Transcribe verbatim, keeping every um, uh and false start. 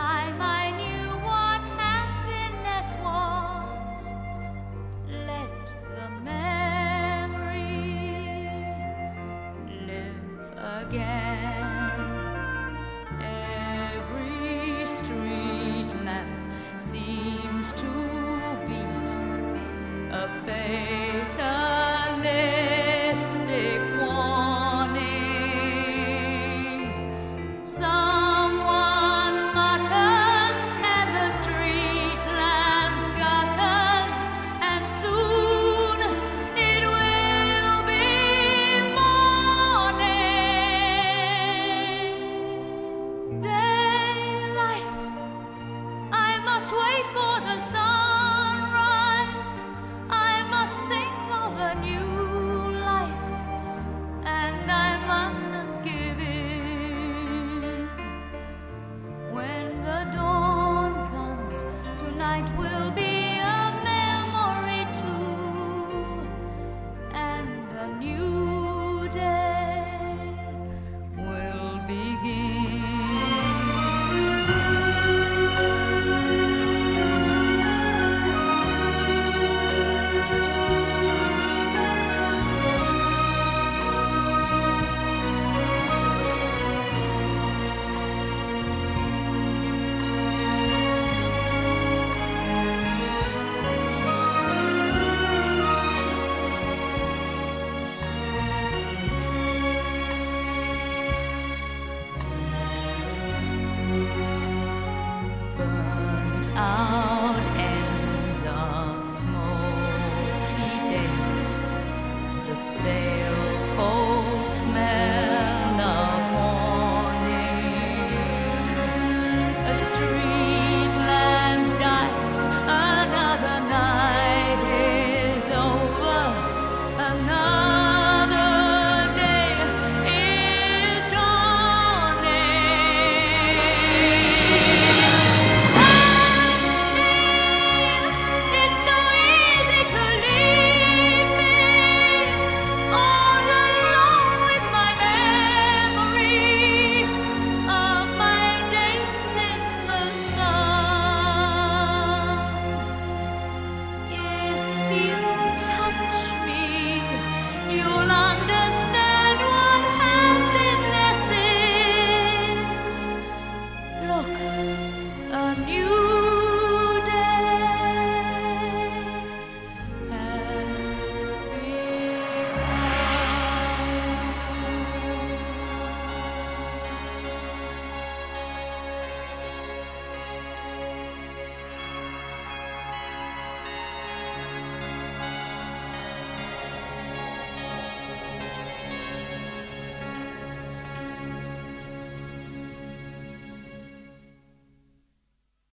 time I knew what happiness was, let the memory live again. Every street lamp seems to beat a fatalistic warning. Someone mutters and the street lamp gutters, and soon it will be morning. Daylight, I must wait for the sunrise. I must think of a new life, and I mustn't give in. When the dawn comes, tonight will be a memory too, and a new day will begin. Burnt out ends of smoky days, the stale cold smell of morning. A street lamp dies, another night is over, another day is dawning. It's so easy to leave me all alone with my memory of my days in the sun. If you touch me, you'll understand what happiness is. Look, a new